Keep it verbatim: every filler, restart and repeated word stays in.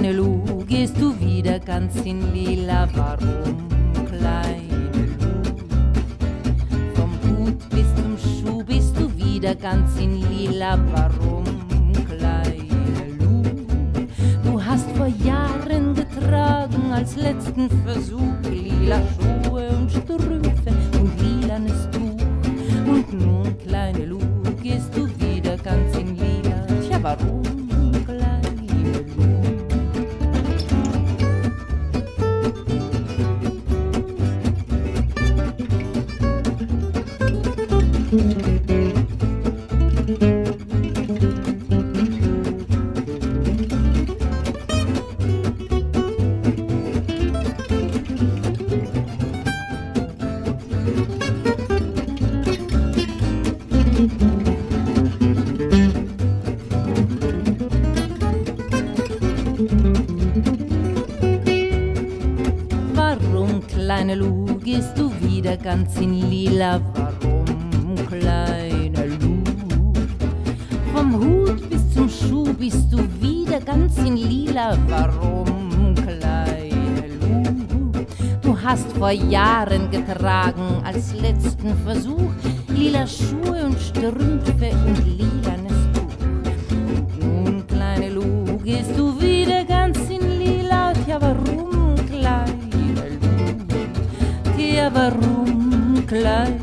kleine Lu, gehst du wieder ganz in lila? Warum, kleine Lu? Vom Hut bis zum Schuh bist du wieder ganz in lila. Warum, kleine Lu? Du hast vor Jahren getragen als letzten Versuch lila Schuhe und Strümpfe und lilanes Tuch. Und nun, kleine Lu, gehst du wieder ganz in lila. Tja, warum? Kleine Lu, gehst du wieder ganz in lila? Warum, kleine Lu? Vom Hut bis zum Schuh bist du wieder ganz in lila. Warum, kleine Lu? Du hast vor Jahren getragen als letzten Versuch lila Schuhe und Strümpfe und lilanes Tuch. Nun, kleine Lu, gehst du wieder ganz in lila. Tja, warum, kleine Lu? Ja, warum, kleine